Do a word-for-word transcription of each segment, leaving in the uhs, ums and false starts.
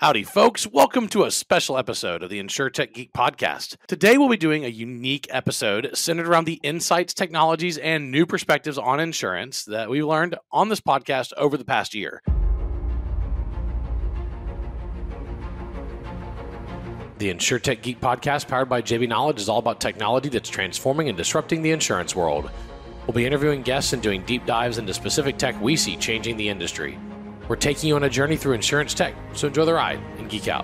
Howdy, folks. Welcome to a special episode of the InsurTech Geek podcast. Today, we'll be doing a unique episode centered around the insights, technologies, and new perspectives on insurance that we learned on this podcast over the past year. The InsurTech Geek podcast, powered by J B Knowledge, is all about technology that's transforming and disrupting the insurance world. We'll be interviewing guests and doing deep dives into specific tech we see changing the industry. We're taking you on a journey through insurance tech, so enjoy the ride and geek out.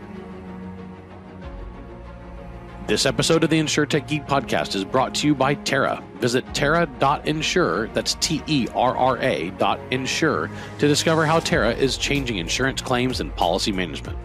This episode of the InsurTech Geek podcast is brought to you by Terra. Visit terra dot insure, that's T E R R A dot insure, to discover how Terra is changing insurance claims and policy management.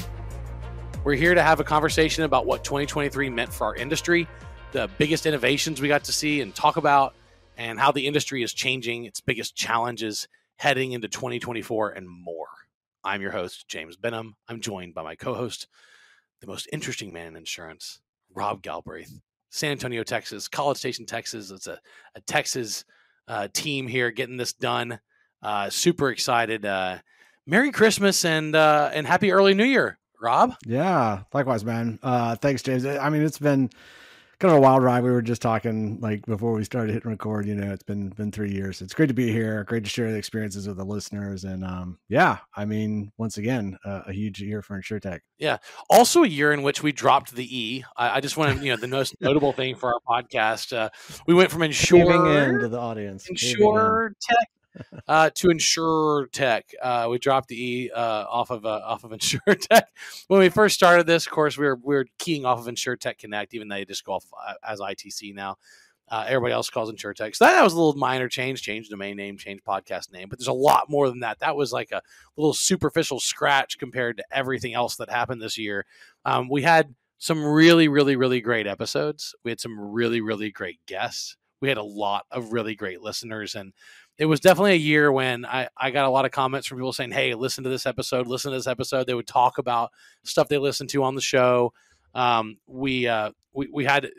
We're here to have a conversation about what twenty twenty-three meant for our industry, the biggest innovations we got to see and talk about, and how the industry is changing, its biggest challenges heading into twenty twenty-four and more. I'm your host, James Benham. I'm joined by my co-host, the most interesting man in insurance, Rob Galbraith. San Antonio, Texas, College Station, Texas. It's a, a Texas uh, team here getting this done. Uh, super excited. Uh, Merry Christmas and uh, and Happy Early New Year, Rob. Yeah, likewise, man. Uh, thanks, James. I mean, it's been kind of a wild ride. We were just talking like before we started hitting record, you know, it's been, been three years. It's great to be here. Great to share the experiences with the listeners. And um, yeah, I mean, once again, uh, a huge year for InsurTech. Yeah. Also a year in which we dropped the E. I, I just want to, you know, the most notable thing for our podcast, uh, we went from insure into the audience, insure tech uh, to insure tech. Uh, we dropped the E uh, off of uh, off of insure tech. When we first started this, of course, we were we were keying off of InsurTech Connect, even though they just go off uh, as I T C now. Uh, everybody else calls InsurTech. So that, that was a little minor change, change domain name, change podcast name. But there's a lot more than that. That was like a little superficial scratch compared to everything else that happened this year. Um, we had some really, really, really great episodes. We had some really, really great guests. We had a lot of really great listeners. And it was definitely a year when I, I got a lot of comments from people saying, hey, listen to this episode, listen to this episode. They would talk about stuff they listened to on the show. Um, we, uh, we, we had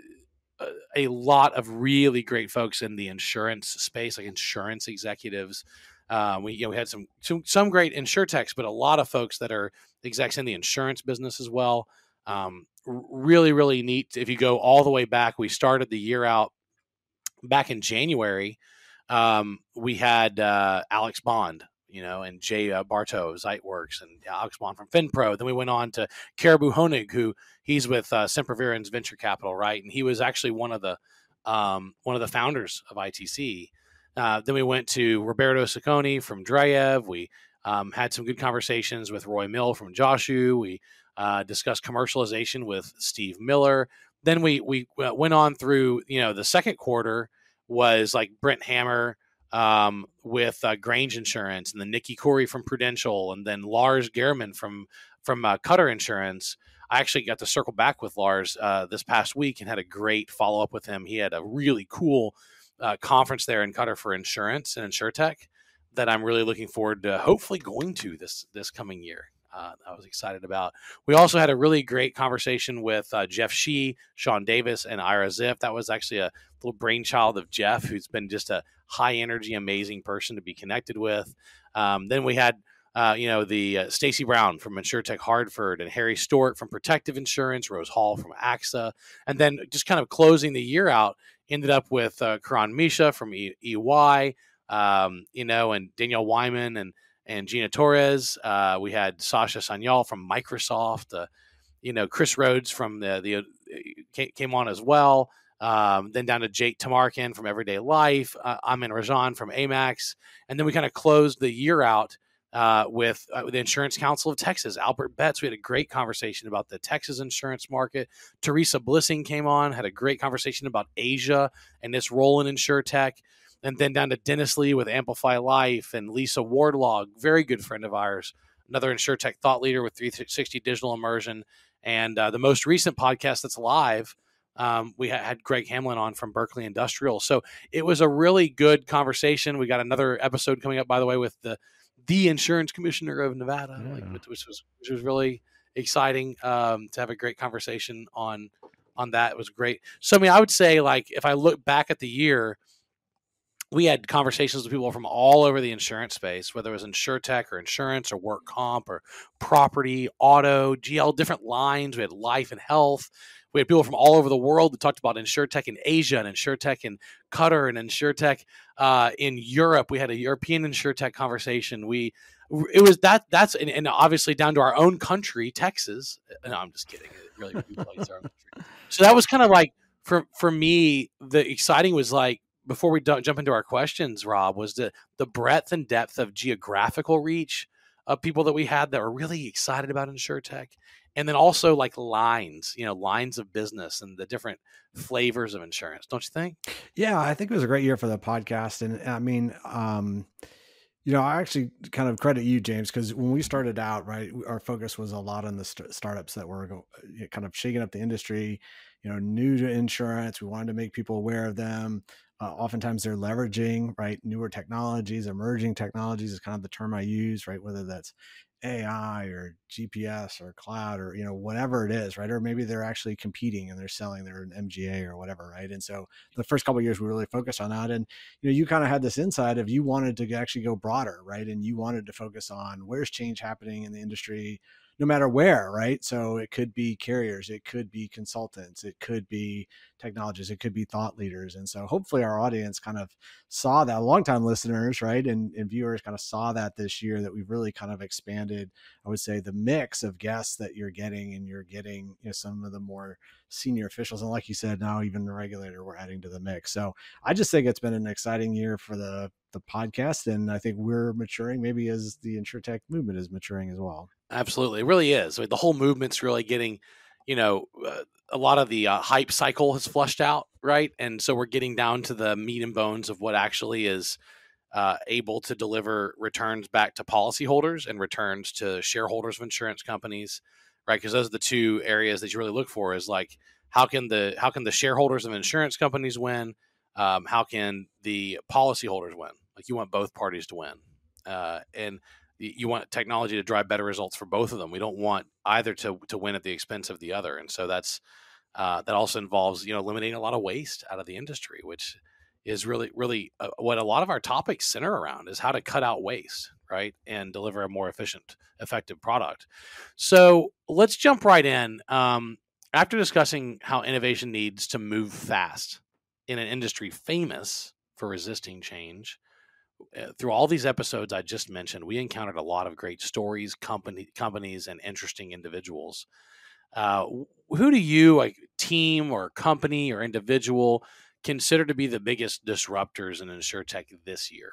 a lot of really great folks in the insurance space, like insurance executives. Uh, we, you know, we had some, some, some great InsurTechs, but a lot of folks that are execs in the insurance business as well. Um, really, really neat. If you go all the way back, we started the year out back in January. Um, we had uh, Alex Bond, you know, and Jay uh, Bartow of Ziteworks, and Alex Bond from FinPro. Then we went on to Caribou Honig, who he's with uh, Sempervirens Venture Capital, right? And he was actually one of the um, one of the founders of I T C. Uh, then we went to Roberto Sacconi from Dreyev. We um, had some good conversations with Roy Mill from Joshu. We uh, discussed commercialization with Steve Miller. Then we we went on through, you know, the second quarter was like Brent Hammer um, with uh, Grange Insurance, and then Nikki Corey from Prudential, and then Lars Gehrman from from uh, Cutter Insurance. I actually got to circle back with Lars uh, this past week and had a great follow up with him. He had a really cool uh, conference there in Cutter for insurance and InsurTech that I'm really looking forward to hopefully going to this this coming year. Uh, I was excited about. We also had a really great conversation with uh, Jeff Shee, Sean Davis, and Ira Ziff. That was actually a little brainchild of Jeff, who's been just a high energy, amazing person to be connected with. Um, then we had, uh, you know, the uh, Stacy Brown from InsurTech Hartford, and Harry Stewart from Protective Insurance, Rose Hall from A X A. And then just kind of closing the year out, ended up with uh, Karan Misha from e- EY, um, you know, and Danielle Wyman and and Gina Torres. Uh, we had Sasha Sanyal from Microsoft. Uh, you know, Chris Rhodes from the, the uh, came on as well. Um, then down to Jake Tamarkin from Everyday Life. Uh, Amin Rajan from Amax. And then we kind of closed the year out uh, with, uh, with the Insurance Council of Texas, Albert Betts. We had a great conversation about the Texas insurance market. Teresa Blissing came on, had a great conversation about Asia and its role in InsurTech. And then down to Dennis Lee with Amplify Life, and Lisa Wardlaw, very good friend of ours, another InsurTech thought leader with three sixty Digital Immersion. And uh, the most recent podcast that's live, um, we ha- had Greg Hamlin on from Berkeley Industrial. So it was a really good conversation. We got another episode coming up, by the way, with the the Insurance Commissioner of Nevada, yeah. like, which was which was really exciting um, to have a great conversation on on that. It was great. So I mean, I would say, like, if I look back at the year, we had conversations with people from all over the insurance space, whether it was insurtech or insurance or work comp or property, auto, G L, different lines. We had life and health. We had people from all over the world that talked about insurtech in Asia and insurtech in Qatar and insurtech uh, in Europe. We had a European insurtech conversation. We it was that that's and, and obviously down to our own country, Texas. No, I'm just kidding. It really plays our own country. So that was kind of like for for me. The exciting was like, before we jump into our questions, Rob, was the the breadth and depth of geographical reach of people that we had that were really excited about insurtech. And then also like lines, you know, lines of business and the different flavors of insurance, don't you think? Yeah, I think it was a great year for the podcast. And I mean, um, you know, I actually kind of credit you, James, because when we started out, right, our focus was a lot on the st- startups that were go- kind of shaking up the industry, you know, new to insurance. We wanted to make people aware of them. Uh, oftentimes they're leveraging, right, newer technologies, emerging technologies is kind of the term I use, right, whether that's A I or G P S or cloud or, you know, whatever it is, right? Or maybe they're actually competing and they're selling their M G A or whatever, right? And so the first couple of years we really focused on that. And, you know, you kind of had this insight of you wanted to actually go broader, right? And you wanted to focus on where's change happening in the industry, no matter where, right? So it could be carriers, it could be consultants, it could be technologists, it could be thought leaders. And so hopefully our audience kind of saw that, longtime listeners, right, and, and viewers kind of saw that this year, that we've really kind of expanded, I would say, the mix of guests that you're getting, and you're getting, you know, some of the more senior officials. And like you said, now even the regulator we're adding to the mix. So I just think it's been an exciting year for the the podcast. And I think we're maturing, maybe as the insurtech movement is maturing as well. Absolutely. It really is. I mean, the whole movement's really getting, you know, uh, a lot of the uh, hype cycle has flushed out, right? And so we're getting down to the meat and bones of what actually is uh, able to deliver returns back to policyholders and returns to shareholders of insurance companies, right? Because those are the two areas that you really look for, is like, how can the how can the shareholders of insurance companies win? Um, how can the policyholders win? Like, you want both parties to win. Uh, and you want technology to drive better results for both of them. We don't want either to to win at the expense of the other. And so that's uh, that also involves, you know, eliminating a lot of waste out of the industry, which is really, really uh, what a lot of our topics center around, is how to cut out waste, right, and deliver a more efficient, effective product. So let's jump right in. Um, after discussing how innovation needs to move fast in an industry famous for resisting change, through all these episodes I just mentioned, we encountered a lot of great stories, company, companies, and interesting individuals. Uh, who do you, like team or company or individual, consider to be the biggest disruptors in insurtech this year?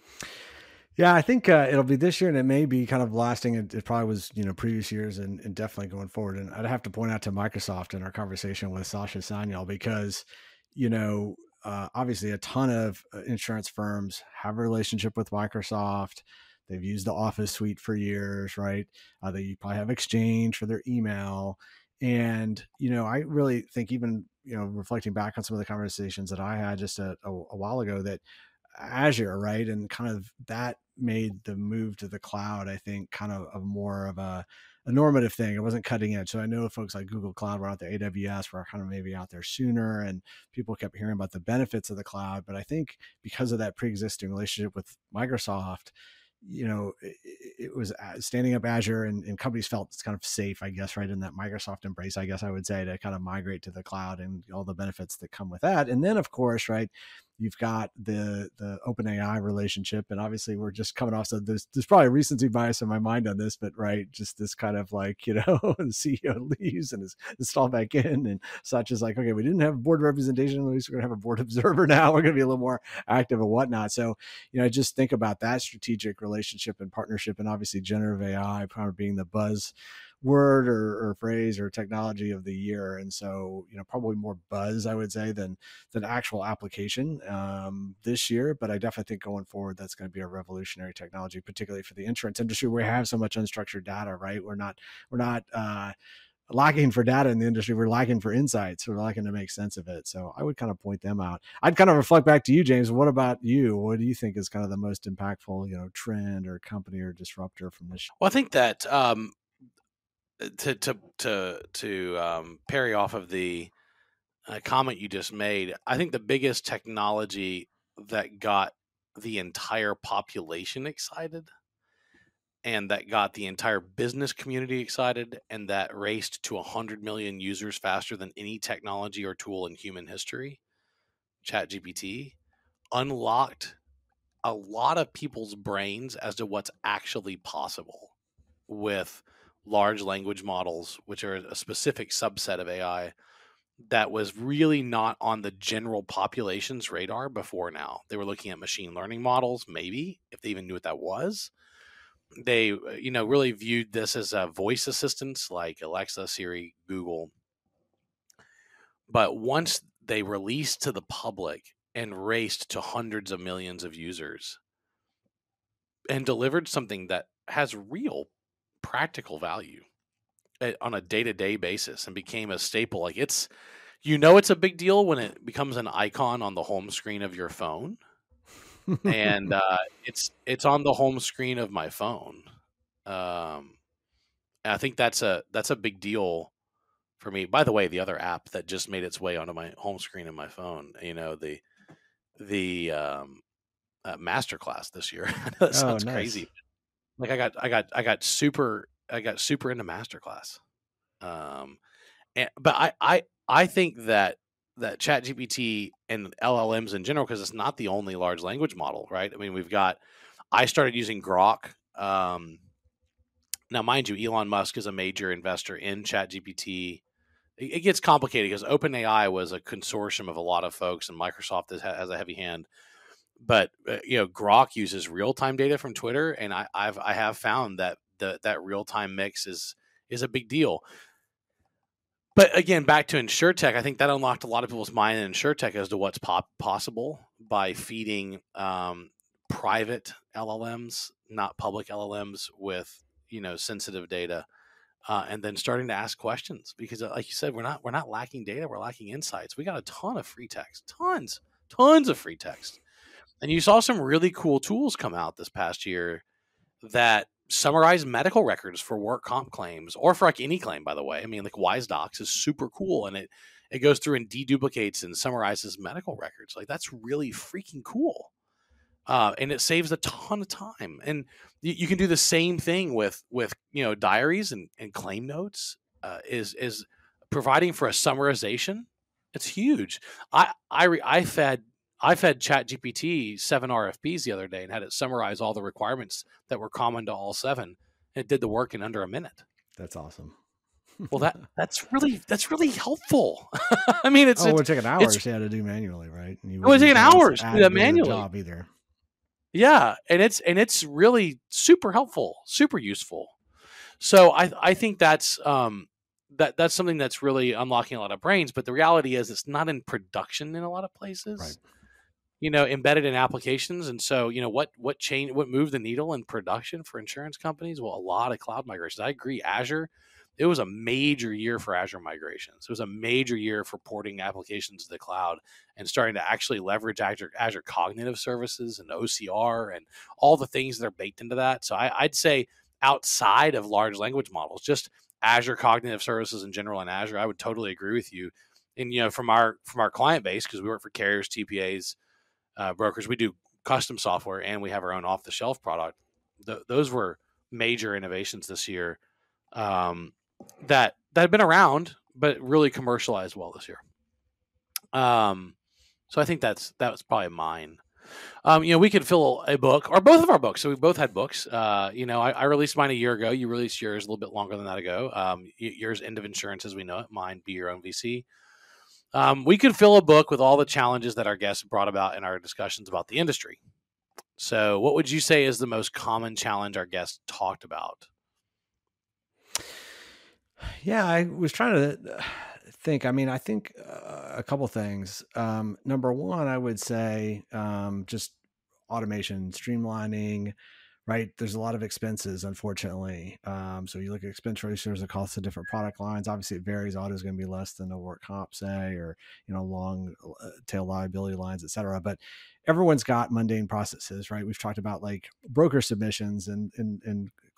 Yeah, I think uh, it'll be this year, and it may be kind of lasting. It, it probably was, you know, previous years, and, and definitely going forward. And I'd have to point out to Microsoft in our conversation with Sasha Sanyal, because, you know, uh, obviously a ton of insurance firms have a relationship with Microsoft. They've used the Office suite for years, right? Uh, they probably have Exchange for their email. And, you know, I really think, even, you know, reflecting back on some of the conversations that I had just a, a, a while ago, that Azure, right, and kind of that made the move to the cloud, I think, kind of a more of a, a normative thing. It wasn't cutting edge. So I know folks like Google Cloud were out there, A W S were kind of maybe out there sooner, and people kept hearing about the benefits of the cloud. But I think because of that pre-existing relationship with Microsoft, you know, it, it was standing up Azure, and, and companies felt it's kind of safe, I guess, right, in that Microsoft embrace, I guess I would say, to kind of migrate to the cloud and all the benefits that come with that. And then, of course, right, you've got the the OpenAI relationship, and obviously we're just coming off. So there's there's probably recency bias in my mind on this, but right, just this kind of like, you know, the C E O leaves and is installed back in, and such is like, okay, we didn't have board representation, at least we're gonna have a board observer now. We're gonna be a little more active and whatnot. So, you know, just think about that strategic relationship and partnership, and obviously generative A I probably being the buzz word or, or phrase or technology of the year. And so, you know, probably more buzz, I would say, than than actual application um, this year. But I definitely think going forward, that's going to be a revolutionary technology, particularly for the insurance industry, where we have so much unstructured data, right? We're not, we're not, uh, lacking for data in the industry. We're lacking for insights. We're lacking to make sense of it. So I would kind of point them out. I'd kind of reflect back to you, James. What about you? What do you think is kind of the most impactful, you know, trend or company or disruptor from this? Well, I think that um, to to to to um, parry off of the uh, comment you just made, I think the biggest technology that got the entire population excited, and that got the entire business community excited, and that raced to one hundred million users faster than any technology or tool in human history, ChatGPT, unlocked a lot of people's brains as to what's actually possible with large language models, which are a specific subset of A I that was really not on the general population's radar before now. They were looking at machine learning models, maybe, if they even knew what that was. They, you know, really viewed this as a voice assistants like Alexa, Siri, Google. But once they released to the public and raced to hundreds of millions of users and delivered something that has real practical value on a day-to-day basis and became a staple, like it's, you know, it's a big deal when it becomes an icon on the home screen of your phone. and uh, it's it's on the home screen of my phone. Um, and I think that's a that's a big deal for me. By the way, the other app that just made its way onto my home screen of my phone, you know, the the um, uh, masterclass this year. I know that sounds oh, nice. crazy. Like I got I got I got super I got super into masterclass. Um, and, but I I I think that. that ChatGPT and L L Ms in general, because it's not the only large language model, right? I mean, we've got, I started using Grok. Um, now, mind you, Elon Musk is a major investor in ChatGPT. It, it gets complicated because OpenAI was a consortium of a lot of folks, and Microsoft has, has a heavy hand. But uh, you know, Grok uses real time data from Twitter, and I, I've I have found that the, that real time mix is is a big deal. But again, back to InsurTech, I think that unlocked a lot of people's mind in InsurTech as to what's pop- possible by feeding um, private L L Ms, not public L L Ms, with, you know, sensitive data, uh, and then starting to ask questions. Because, like you said, we're not we're not lacking data, we're lacking insights. We got a ton of free text, tons, tons of free text, and you saw some really cool tools come out this past year that summarize medical records for work comp claims, or for like any claim, by the way. I mean, like WiseDocs is super cool, and it it goes through and deduplicates and summarizes medical records. Like that's really freaking cool, uh, and it saves a ton of time. And you, you can do the same thing with with you know diaries and, and claim notes. Uh, is is providing for a summarization. It's huge. I I re, I fed. I fed ChatGPT seven R F Ps the other day and had it summarize all the requirements that were common to all seven. And it did the work in under a minute. That's awesome. Well, that that's really that's really helpful. I mean, it's oh, it would take an hour to do manually, right? And you it would take an hour to do that manually. Job either. Yeah, and it's and it's really super helpful, super useful. So I I think that's um that that's something that's really unlocking a lot of brains. But the reality is, it's not in production in a lot of places. Right. You know, embedded in applications. And so, you know, what, what change, what moved the needle in production for insurance companies? Well, a lot of cloud migrations. I agree. Azure, it was a major year for Azure migrations. It was a major year for porting applications to the cloud and starting to actually leverage Azure, Azure Cognitive Services and O C R and all the things that are baked into that. So I, I'd say outside of large language models, just Azure Cognitive Services in general in Azure, I would totally agree with you. And, you know, from our, from our client base, because we work for carriers, T P As, Uh, brokers, we do custom software and we have our own off-the-shelf product. Th- those were major innovations this year um, that that have been around, but really commercialized well this year. Um, so I think that's that was probably mine. Um, you know, we could fill a book or both of our books. So we both had books. Uh, you know, I, I released mine a year ago. You released yours a little bit longer than that ago. Um, yours, End of Insurance as we know it. Mine, Be Your Own V C. Um, we could fill a book with all the challenges that our guests brought about in our discussions about the industry. So what would you say is the most common challenge our guests talked about? Yeah, I was trying to think. I mean, I think uh, a couple things. Um, number one, I would say um, just automation, streamlining, right? There's a lot of expenses, unfortunately. Um, so you look at expense ratios, the cost of different product lines. Obviously, it varies. Auto is going to be less than a work comp, say, or you know, long tail liability lines, et cetera. But everyone's got mundane processes, right? We've talked about like broker submissions and and, and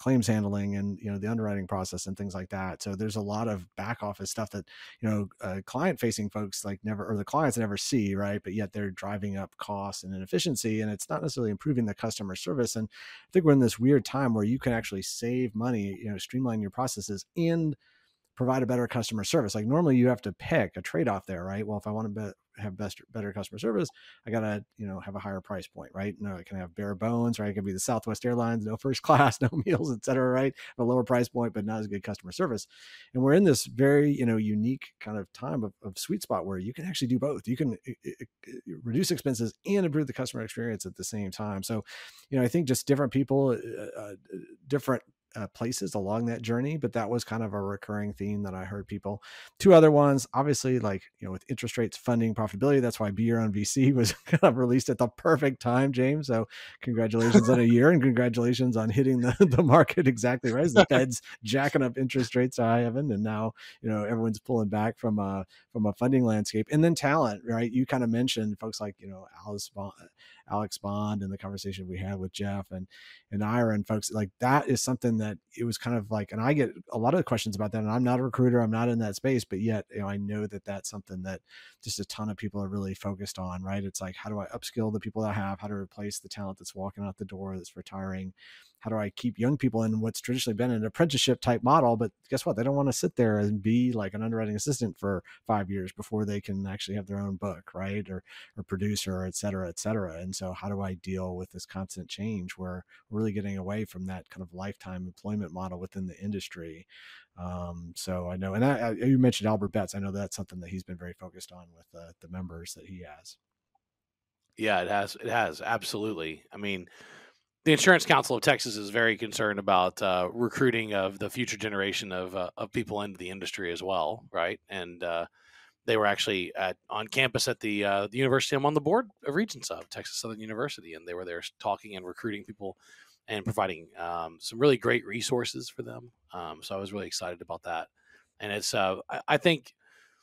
claims handling and, you know, the underwriting process and things like that. So there's a lot of back office stuff that, you know, uh, client facing folks like never, or the clients never see, right? But yet they're driving up costs and inefficiency, and it's not necessarily improving the customer service. And I think we're in this weird time where you can actually save money, you know, streamline your processes and provide a better customer service. Like normally you have to pick a trade-off there, right? Well, if I want to be, have best, better customer service, I got to, you know, have a higher price point, right? No, I can have bare bones, right? It can be the Southwest Airlines, no first class, no meals, et cetera, right? A lower price point, but not as good customer service. And we're in this very, you know, unique kind of time of, of sweet spot where you can actually do both. You can it, it, it, reduce expenses and improve the customer experience at the same time. So, you know, I think just different people, uh, different Uh, places along that journey, but that was kind of a recurring theme that I heard people. Two other ones, obviously, like, you know, with interest rates, funding, profitability. That's why Be Your Own V C was kind of released at the perfect time, James. So congratulations on a year, and congratulations on hitting the, the market exactly right as the Fed's jacking up interest rates to high heaven, and now, you know, everyone's pulling back from a from a funding landscape. And then talent, right? You kind of mentioned folks like, you know, Alice Bond, Alex Bond, and the conversation we had with Jeff and and Ira and folks like that is something that it was kind of like, and I get a lot of questions about that, and I'm not a recruiter, I'm not in that space, but yet, you know, I know that that's something that just a ton of people are really focused on, right? It's like, how do I upskill the people that I have? How to replace the talent that's walking out the door, that's retiring? How do I keep young people in what's traditionally been an apprenticeship type model? But guess what? They don't want to sit there and be like an underwriting assistant for five years before they can actually have their own book, right? Or, or producer, et cetera, et cetera. And so how do I deal with this constant change where we're really getting away from that kind of lifetime employment model within the industry? Um, so I know, and I, I, you mentioned Albert Betts. I know that's something that he's been very focused on with uh, the members that he has. Yeah, it has. It has. Absolutely. I mean, the Insurance Council of Texas is very concerned about uh, recruiting of the future generation of uh, of people into the industry as well, right? And uh, they were actually at on campus at the uh, the university. I'm on the board of Regents of Texas Southern University, and they were there talking and recruiting people and providing um, some really great resources for them. Um, so I was really excited about that. And it's uh, I, I think,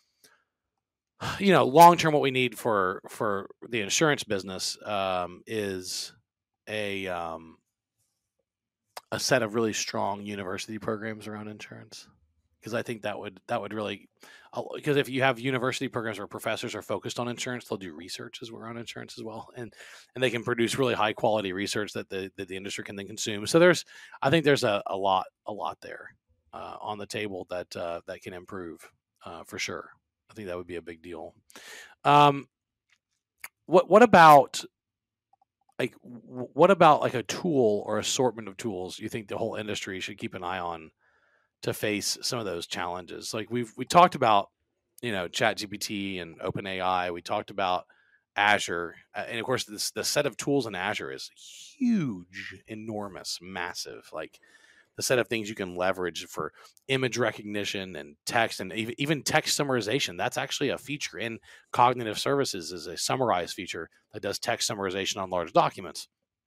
you know, long term, what we need for for the insurance business um, is a um, a set of really strong university programs around insurance, because I think that would that would really, because if you have university programs where professors are focused on insurance, they'll do research as well on insurance as well, and and they can produce really high quality research that the that the industry can then consume. So there's, I think there's a, a lot a lot there uh, on the table that uh, that can improve uh, for sure. I think that would be a big deal. Um, what what about like what about like a tool or assortment of tools you think the whole industry should keep an eye on to face some of those challenges? Like we've we talked about, you know, ChatGPT and OpenAI. We talked about Azure, uh, and of course, this the set of tools in Azure is huge, enormous, massive. Like the set of things you can leverage for image recognition and text, and even, even text summarization. That's actually a feature in Cognitive Services, is a summarize feature that does text summarization on large documents.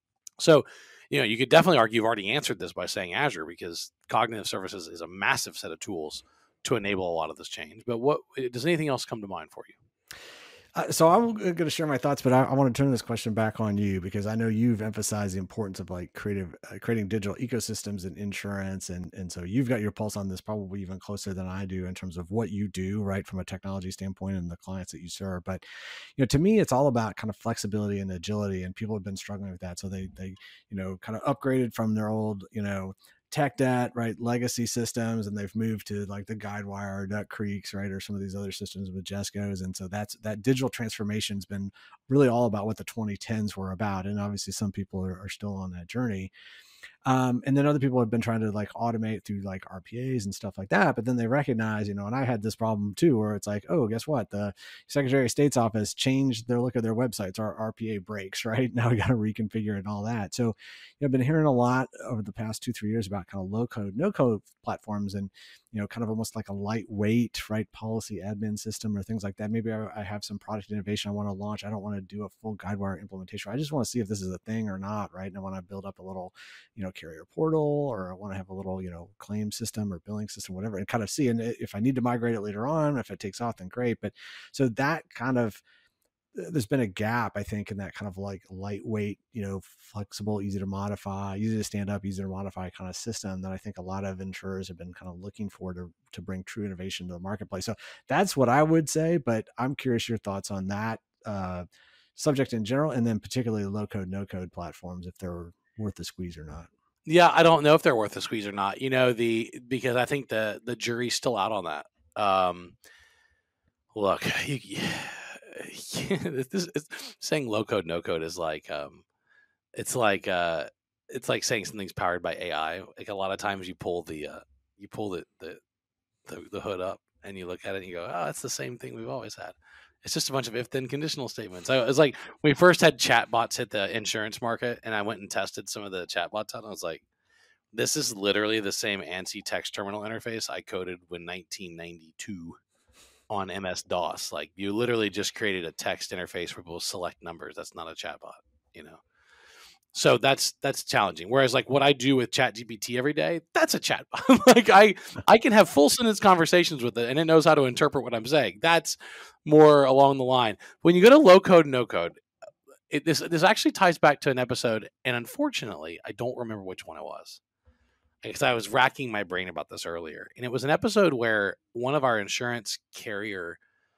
So, you know, you could definitely argue you've already answered this by saying Azure, because Cognitive Services is a massive set of tools to enable a lot of this change. But what does anything else come to mind for you? Uh, so I'm going to share my thoughts, but I, I want to turn this question back on you, because I know you've emphasized the importance of like creative, uh, creating digital ecosystems in insurance. And, and so you've got your pulse on this probably even closer than I do in terms of what you do, right, from a technology standpoint and the clients that you serve. But, you know, to me, it's all about kind of flexibility and agility, and people have been struggling with that. So they, they, you know, kind of upgraded from their old, you know, tech debt, right, legacy systems, and they've moved to like the Guidewire or Duck Creeks, right, or some of these other systems with Jesco's. And so that's that digital transformation has been really all about what the twenty tens were about. And obviously some people are, are still on that journey. Um, and then other people have been trying to like automate through like R P As and stuff like that. But then they recognize, you know, and I had this problem too, where it's like, oh, guess what? The Secretary of State's office changed their look at their websites. Our R P A breaks, right? Now we got to reconfigure and all that. So, you know, I've been hearing a lot over the past two, three years about kind of low code, no code platforms, and, you know, kind of almost like a lightweight, right, policy admin system or things like that. Maybe I, I have some product innovation I want to launch. I don't want to do a full Guidewire implementation. I just want to see if this is a thing or not, right? And I want to build up a little, you know, carrier portal, or I want to have a little, you know, claim system or billing system, whatever, and kind of see. And if I need to migrate it later on, if it takes off, then great. But so that kind of there's been a gap, I think, in that kind of like lightweight, you know, flexible, easy to modify, easy to stand up, easy to modify kind of system that I think a lot of insurers have been kind of looking for to to bring true innovation to the marketplace. So that's what I would say, but I'm curious your thoughts on that uh, subject in general, and then particularly low code, no code platforms, if they're worth the squeeze or not. Yeah, I don't know if they're worth the squeeze or not. You know, the because I think the the jury's still out on that. Um, look, you, this is, saying low code, no code is like um, it's like uh, it's like saying something's powered by A I. Like a lot of times you pull the uh, you pull the, the the the hood up and you look at it and you go, oh, it's the same thing we've always had. It's just a bunch of if then conditional statements. I, it was like when we first had chatbots hit the insurance market, and I went and tested some of the chatbots out. And I was like, this is literally the same ANSI text terminal interface I coded when nineteen ninety-two on M S DOS. Like you literally just created a text interface where people select numbers. That's not a chatbot, you know? So that's that's challenging. Whereas like what I do with ChatGPT every day, that's a chatbot. Like I I can have full sentence conversations with it, and it knows how to interpret what I'm saying. That's more along the line. When you go to low code, no code, it, this this actually ties back to an episode, and unfortunately, I don't remember which one it was because I was racking my brain about this earlier. And it was an episode where one of our insurance carrier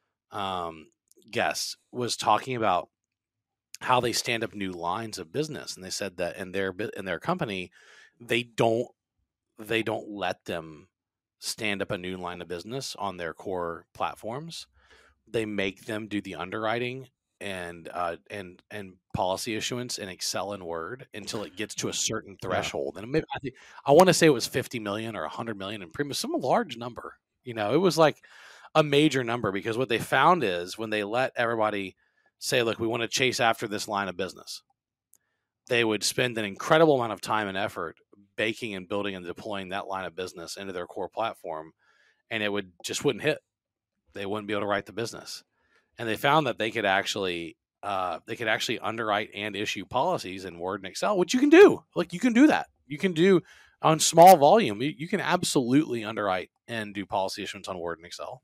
um, guests was talking about how they stand up new lines of business, and they said that in their in their company, they don't they don't let them stand up a new line of business on their core platforms. They make them do the underwriting and uh, and and policy issuance in Excel and Word until it gets to a certain threshold. Yeah. And maybe, I think I want to say it was fifty million or one hundred million in premium, some large number. You know, it was like a major number, because what they found is when they let everybody say, look, we want to chase after this line of business, they would spend an incredible amount of time and effort baking and building and deploying that line of business into their core platform, and it would just wouldn't hit. They wouldn't be able to write the business. And they found that they could actually uh, they could actually underwrite and issue policies in Word and Excel, which you can do. Like you can do that. You can do on small volume. You, you can absolutely underwrite and do policy issuance on Word and Excel.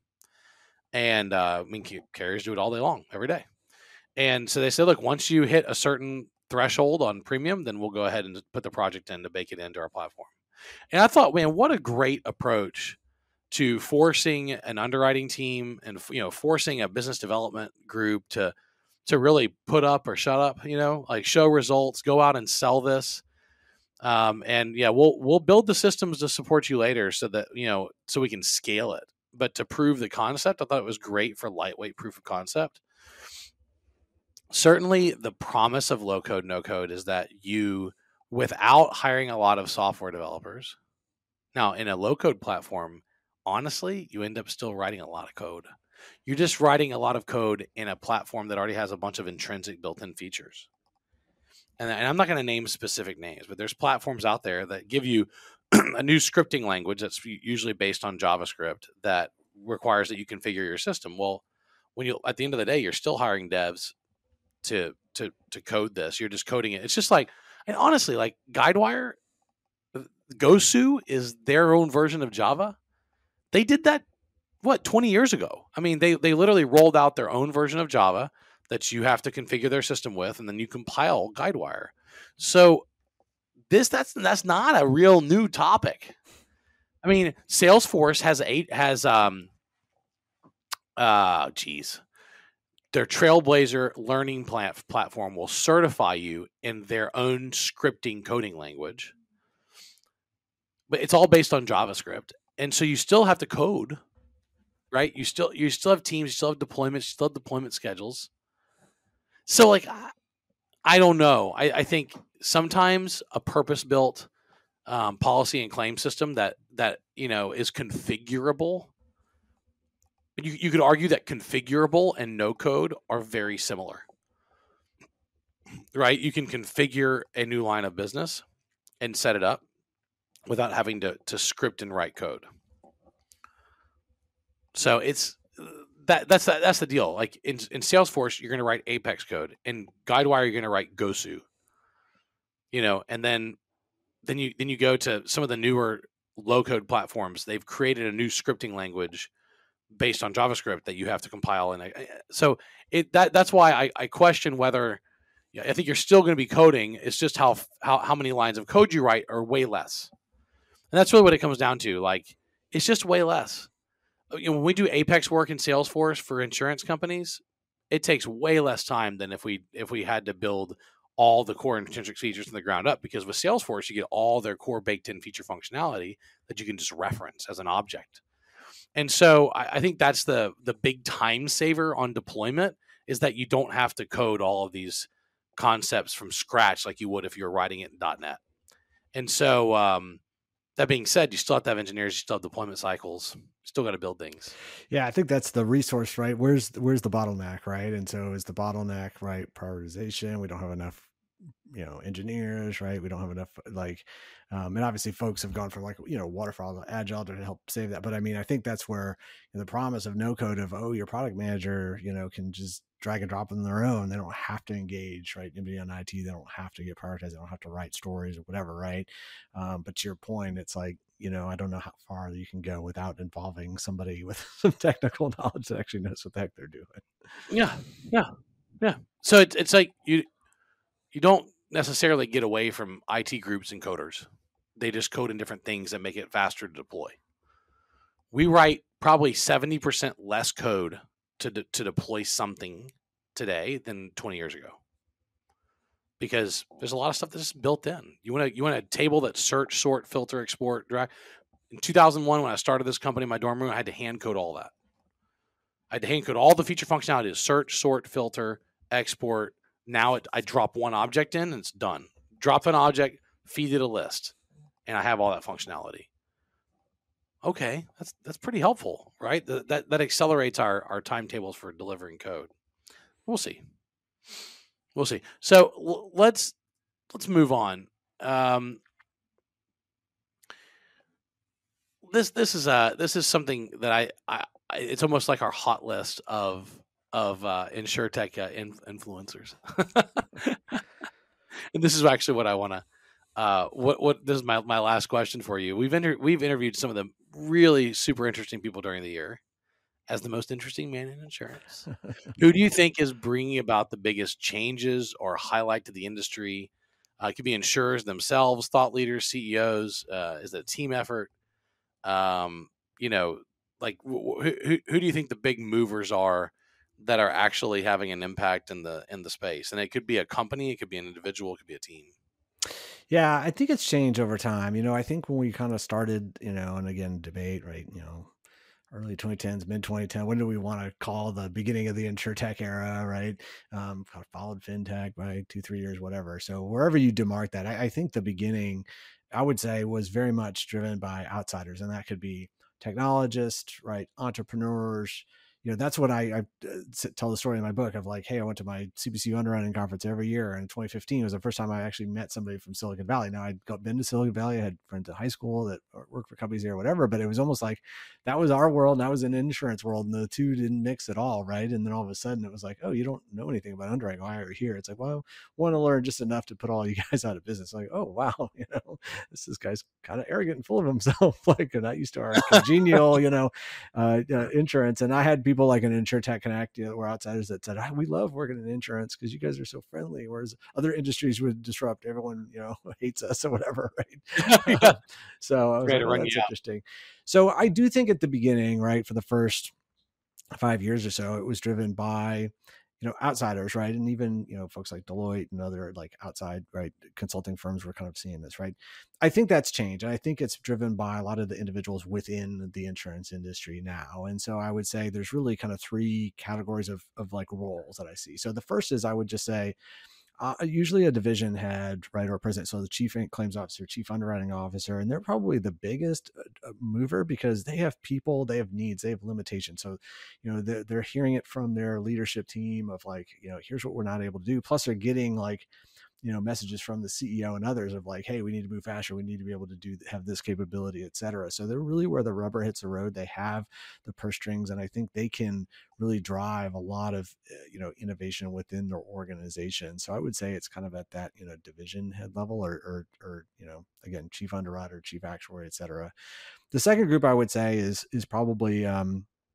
And uh, I mean, carriers do it all day long, every day. And so they said, look, once you hit a certain threshold on premium, then we'll go ahead and put the project in to bake it into our platform. And I thought, man, what a great approach to forcing an underwriting team and, you know, forcing a business development group to to really put up or shut up, you know, like show results, go out and sell this. Um, and yeah, we'll we'll build the systems to support you later so that, you know, so we can scale it. But to prove the concept, I thought it was great for lightweight proof of concept. Certainly the promise of low code, no code is that you, without hiring a lot of software developers, now in a low code platform, honestly, you end up still writing a lot of code. You're just writing a lot of code in a platform that already has a bunch of intrinsic built-in features. And, and I'm not going to name specific names, but there's platforms out there that give you a new scripting language that's usually based on JavaScript that requires that you configure your system. Well, when you at the end of the day, you're still hiring devs to to to code this. You're just coding it. It's just like, and honestly, like Guidewire, Gosu is their own version of Java. They did that, what, twenty years ago. I mean, they they literally rolled out their own version of Java that you have to configure their system with, and then you compile Guidewire. So this that's that's not a real new topic. I mean, Salesforce has eight has um uh geez. Their Trailblazer learning plat- platform will certify you in their own scripting coding language. But it's all based on JavaScript. And so you still have to code, right? You still you still have teams, you still have deployments, you still have deployment schedules. So like, I don't know. I, I think sometimes a purpose-built um, policy and claim system that that you know is configurable. You, you could argue that configurable and no code are very similar, right? You can configure a new line of business and set it up without having to, to script and write code. So it's that that's that's the deal. Like in, in Salesforce, you're going to write Apex code. In Guidewire, you're going to write Gosu. You know, and then then you then you go to some of the newer low code platforms. They've created a new scripting language based on JavaScript that you have to compile. And I, so it that that's why I, I question whether, yeah, I think you're still going to be coding. It's just how, how how many lines of code you write are way less, and that's really what it comes down to. Like, it's just way less. You know, when we do Apex work in Salesforce for insurance companies, it takes way less time than if we if we had to build all the core intrinsic features from the ground up. Because with Salesforce, you get all their core baked in feature functionality that you can just reference as an object. And so I, I think that's the the big time saver on deployment, is that you don't have to code all of these concepts from scratch like you would if you were writing it in dot net. And so um, that being said, you still have to have engineers, you still have deployment cycles, you still got to build things. Yeah, I think that's the resource, right? Where's where's the bottleneck, right? And so is the bottleneck, right? Prioritization. We don't have enough, you know, engineers, right? We don't have enough, like, um, and obviously folks have gone from, like, you know, waterfall to agile to help save that. But I mean, I think that's where, you know, the promise of no code of, oh, your product manager, you know, can just drag and drop on their own. They don't have to engage, right? Anybody on I T, they don't have to get prioritized. They don't have to write stories or whatever, right? Um, but to your point, it's like, you know, I don't know how far you can go without involving somebody with some technical knowledge that actually knows what the heck they're doing. Yeah, yeah, yeah. So it's it's like you you don't necessarily get away from I T groups and coders. They just code in different things that make it faster to deploy. We write probably seventy percent less code to de- to deploy something today than twenty years ago, because there's a lot of stuff that's built in. You want to you want a table that search, sort, filter, export, drag. In two thousand one, when I started this company in my dorm room, I had to hand code all that. I had to hand code all the feature functionality: search, sort, filter, export. Now it, I drop one object in and it's done. Drop an object, feed it a list, and I have all that functionality. Okay, that's that's pretty helpful, right? That that, that accelerates our, our timetables for delivering code. We'll see. We'll see. So l- let's let's move on. Um, this this is a this is something that I, I it's almost like our hot list of of uh, InsurTech uh, in, influencers. And this is actually what I want to. Uh, what what this is my, my last question for you. We've inter- we've interviewed some of the really super interesting people during the year as the most interesting man in insurance. Who do you think is bringing about the biggest changes or highlight to the industry? Uh, it could be insurers themselves, thought leaders, C E Os. Uh, is it a team effort? Um, you know, like wh- who who do you think the big movers are that are actually having an impact in the in the space? And it could be a company, it could be an individual, it could be a team. Yeah, I think it's changed over time. You know, I think when we kind of started, you know, and again, debate, right? You know, early twenty tens, mid twenty ten. When do we want to call the beginning of the insurtech era, right? Um, kind of followed fintech by two, three years, whatever. So wherever you demark that, I, I think the beginning, I would say, was very much driven by outsiders, and that could be technologists, right? Entrepreneurs. You know, that's what I, I uh, tell the story in my book of, like, hey, I went to my C B C underwriting conference every year. And in twenty fifteen was the first time I actually met somebody from Silicon Valley. Now, I'd got, been to Silicon Valley. I had friends in high school that worked for companies there or whatever, but it was almost like that was our world and I was in insurance world, and the two didn't mix at all, right? And then all of a sudden it was like, oh, you don't know anything about underwriting. Why are you here? It's like, well, I want to learn just enough to put all you guys out of business. Like, oh, wow, you know, this, this guy's kind of arrogant and full of himself. Like, not used to our congenial, you know, uh, uh, insurance. And I had people like an InsurTech Connect, you know, were outsiders that said, oh, we love working in insurance because you guys are so friendly. Whereas other industries would disrupt. Everyone, you know, hates us or whatever, right? Yeah. um, so I was Great like, to oh, run that's you out. interesting. So I do think at the beginning, right, for the first five years or so, it was driven by, you know, outsiders, right? And even, you know, folks like Deloitte and other like outside, right, consulting firms were kind of seeing this, right? I think that's changed. And I think it's driven by a lot of the individuals within the insurance industry now. And so I would say there's really kind of three categories of, of like roles that I see. So the first is, I would just say, uh, usually a division head, right, or president. So the chief claims officer, chief underwriting officer, and they're probably the biggest uh, mover because they have people, they have needs, they have limitations. So, you know, they're, they're hearing it from their leadership team of, like, you know, here's what we're not able to do. Plus they're getting, like, you know, messages from the C E O and others of, like, hey, we need to move faster. We need to be able to do, have this capability, et cetera. So they're really where the rubber hits the road. They have the purse strings, and I think they can really drive a lot of, uh, you know, innovation within their organization. So I would say it's kind of at that, you know, division head level, or, or, or, you know, again, chief underwriter, chief actuary, et cetera. The second group I would say is, is probably, um,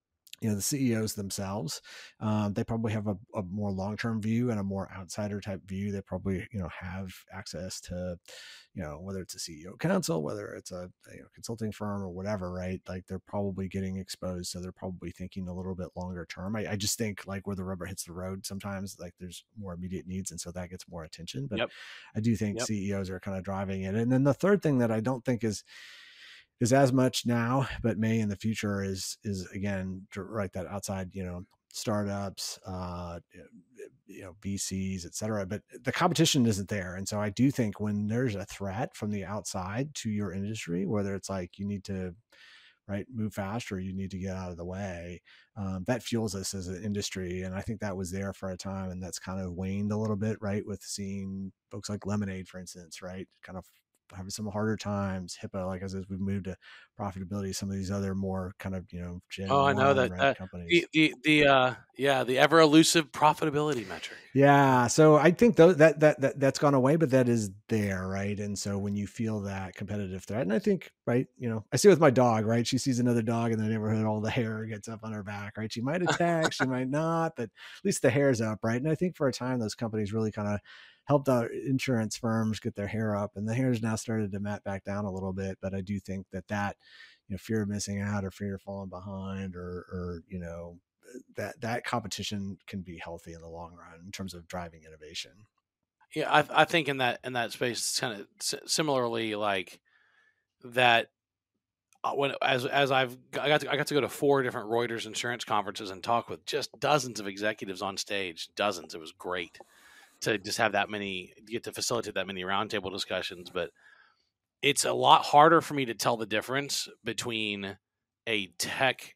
you know, the C E Os themselves, um, they probably have a, a more long-term view and a more outsider type view. They probably, you know, have access to, you know, whether it's a C E O council, whether it's a you know, consulting firm or whatever, right? Like they're probably getting exposed. So they're probably thinking a little bit longer term. I, I just think like where the rubber hits the road, sometimes like there's more immediate needs. And so that gets more attention, but Yep. I do think Yep. C E Os are kind of driving it. And then the third thing that I don't think is, is as much now, but may in the future is, is again, right. That outside, you know, startups, uh, you know, V Cs, et cetera, but the competition isn't there. And so I do think when there's a threat from the outside to your industry, whether it's like you need to, right, move fast or you need to get out of the way, um, that fuels us as an industry. And I think that was there for a time, and that's kind of waned a little bit, right, with seeing folks like Lemonade, for instance, right, kind of having some harder times. HIPAA, like I said, we've moved to profitability. Some of these other more kind of, you know, Gen Oh, I know one, that right, uh, companies. the the the uh, yeah, the ever elusive profitability metric. Yeah, so I think though that that that that's gone away, but that is there, right? And so when you feel that competitive threat, and I think, right, you know, I see it with my dog, right? She sees another dog in the neighborhood, all the hair gets up on her back, right? She might attack, she might not, but at least the hair's up, right? And I think for a time, those companies really kind of helped out insurance firms get their hair up, and the hair's now started to mat back down a little bit. But I do think that that, you know, fear of missing out or fear of falling behind, or or you know, that that competition can be healthy in the long run in terms of driving innovation. Yeah, I I think in that in that space, it's kind of s- similarly like that. Uh, when as as I've I got to, I got to go to four different Reuters insurance conferences and talk with just dozens of executives on stage, dozens. It was great to just have that many, get to facilitate that many roundtable discussions. But it's a lot harder for me to tell the difference between a tech,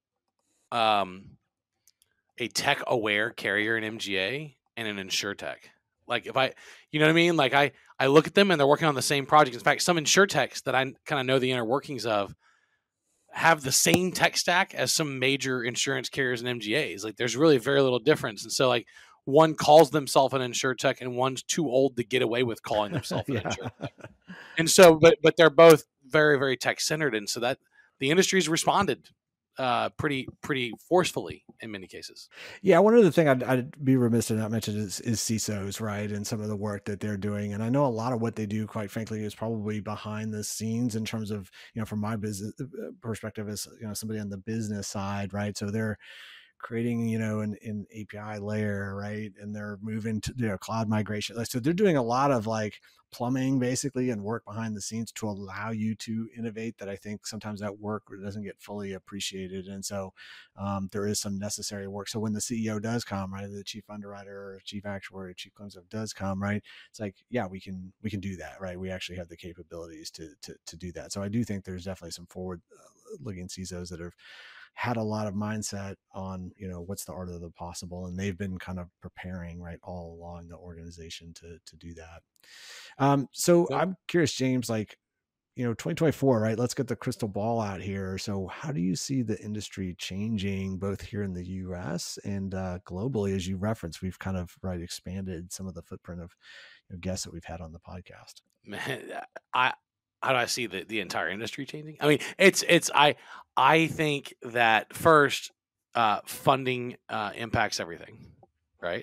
um, a tech aware carrier in M G A and an insurtech. Like if I, you know what I mean? Like I, I look at them and they're working on the same project. In fact, some insurtechs that I kind of know the inner workings of have the same tech stack as some major insurance carriers and M G As. Like there's really very little difference. And so like one calls themselves an insurtech and one's too old to get away with calling themselves an Yeah. insurtech. And so, but but they're both very, very tech centered. And so that the industry's responded uh, pretty pretty forcefully in many cases. Yeah, one other thing I'd, I'd be remiss to not mention is, is C I S Os, right, and some of the work that they're doing. And I know a lot of what they do, quite frankly, is probably behind the scenes in terms of, you know, from my business perspective as, you know, somebody on the business side, right? So they're creating, you know, an, an A P I layer, right? And they're moving to, you know, cloud migration. Like, so they're doing a lot of like plumbing basically and work behind the scenes to allow you to innovate, that I think sometimes that work doesn't get fully appreciated. And so um, there is some necessary work. So when the C E O does come, right, the chief underwriter or chief actuary or chief claims rep does come, right, it's like, yeah, we can, we can do that, right? We actually have the capabilities to, to, to do that. So I do think there's definitely some forward looking C I S Os that have had a lot of mindset on, you know, what's the art of the possible, and they've been kind of preparing, right, all along the organization to to do that. Um, so Yep. I'm curious, James, like, you know, twenty twenty-four, right? Let's get the crystal ball out here. So how do you see the industry changing both here in the U S and uh, globally? As you referenced, we've kind of right expanded some of the footprint of, you know, guests that we've had on the podcast. Man, I how do I see the, the entire industry changing? I mean, it's it's I I think that first, uh, funding uh, impacts everything, right?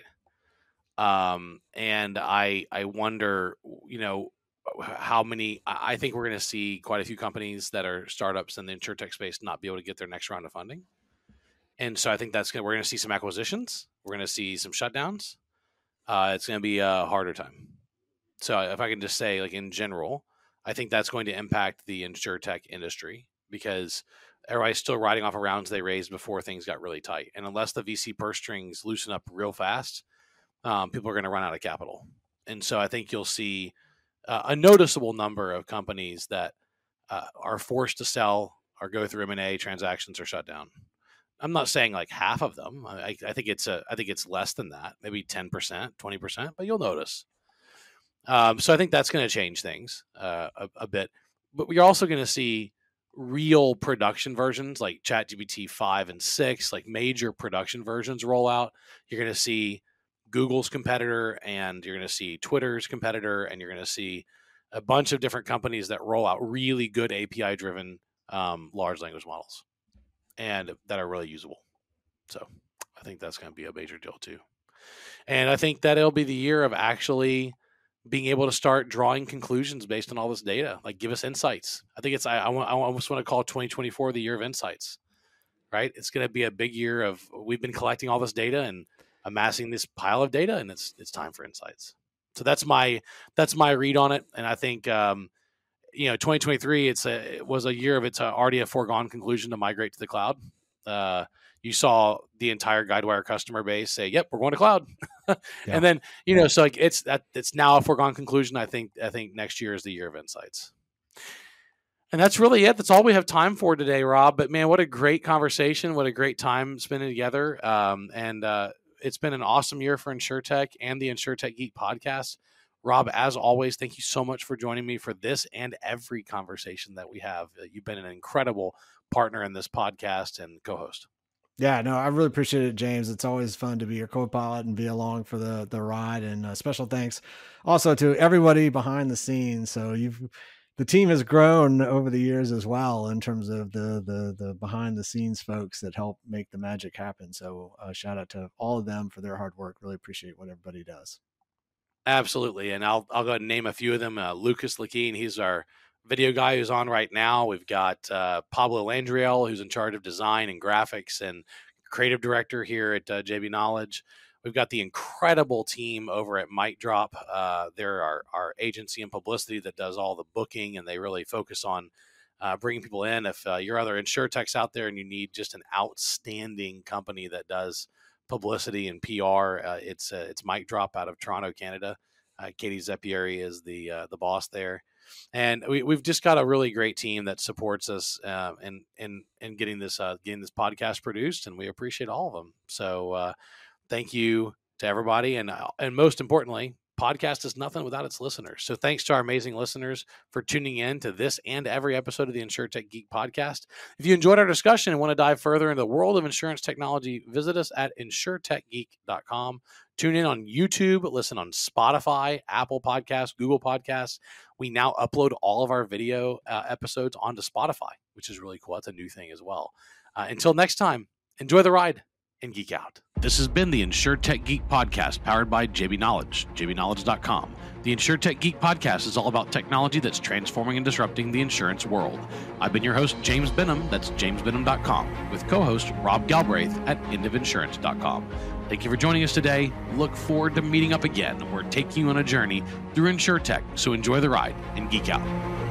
Um, and I I wonder, you know, how many. I I think we're going to see quite a few companies that are startups in the insurtech space not be able to get their next round of funding, and so I think that's going. We're going to see some acquisitions. We're going to see some shutdowns. Uh, it's going to be a harder time. So if I can just say, like in general, I think that's going to impact the insurtech industry because everybody's still riding off of rounds they raised before things got really tight. And unless the V C purse strings loosen up real fast, um, people are going to run out of capital. And so I think you'll see uh, a noticeable number of companies that uh, are forced to sell or go through M and A transactions or shut down. I'm not saying like half of them. I, I think it's a, I think it's less than that, maybe ten percent, twenty percent, but you'll notice. Um, so I think that's going to change things uh, a, a bit. But we're also going to see real production versions like ChatGPT five and six, like major production versions roll out. You're going to see Google's competitor, and you're going to see Twitter's competitor, and you're going to see a bunch of different companies that roll out really good A P I-driven um, large language models and that are really usable. So I think that's going to be a major deal too. And I think that it'll be the year of actually being able to start drawing conclusions based on all this data. Like, give us insights. I think it's, I, I, I almost want to call twenty twenty-four the year of insights, right? It's going to be a big year of, we've been collecting all this data and amassing this pile of data, and it's, it's time for insights. So that's my, that's my read on it. And I think, um, you know, twenty twenty-three, it's a, it was a year of, it's a, already a foregone conclusion to migrate to the cloud. Uh, you saw the entire Guidewire customer base say, yep, we're going to cloud. yeah. And then, you know, so like it's that it's now a foregone conclusion. I think, I think next year is the year of insights. And that's really it. That's all we have time for today, Rob. But man, what a great conversation. What a great time spending together. Um, and uh, it's been an awesome year for InsurTech and the InsurTech Geek podcast. Rob, as always, thank you so much for joining me for this and every conversation that we have. You've been an incredible partner in this podcast and co-host. Yeah, no, I really appreciate it, James. It's always fun to be your co-pilot and be along for the the ride. And uh, special thanks also to everybody behind the scenes. So you've the team has grown over the years as well in terms of the the the behind the scenes folks that help make the magic happen. So uh, shout out to all of them for their hard work. Really appreciate what everybody does. Absolutely, and I'll I'll go ahead and name a few of them. Uh, Lucas Lakeen, he's our video guy who's on right now. We've got uh, Pablo Landriel, who's in charge of design and graphics and creative director here at uh, J B Knowledge. We've got the incredible team over at Mic Drop. Uh, they're our, our agency and publicity that does all the booking, and they really focus on uh, bringing people in. If uh, you're other InsurTechs out there and you need just an outstanding company that does publicity and P R, uh, it's uh, it's Mic Drop out of Toronto, Canada. Uh, Katie Zeppieri is the uh, the boss there. And we, we've just got a really great team that supports us uh, in, in, in getting this uh, getting this podcast produced, and we appreciate all of them. So uh, thank you to everybody. And, uh, and most importantly, podcast is nothing without its listeners. So thanks to our amazing listeners for tuning in to this and every episode of the InsurTech Geek podcast. If you enjoyed our discussion and want to dive further into the world of insurance technology, visit us at insure tech geek dot com. Tune in on YouTube, listen on Spotify, Apple Podcasts, Google Podcasts. We now upload all of our video uh, episodes onto Spotify, which is really cool. That's a new thing as well. Uh, until next time, enjoy the ride and geek out. This has been the InsurTech Geek podcast powered by J B Knowledge, j b knowledge dot com. The InsurTech Geek podcast is all about technology that's transforming and disrupting the insurance world. I've been your host, James Benham, that's james benham dot com, with co-host Rob Galbraith at end of insurance dot com. Thank you for joining us today. Look forward to meeting up again. We're taking you on a journey through InsurTech, so enjoy the ride and geek out.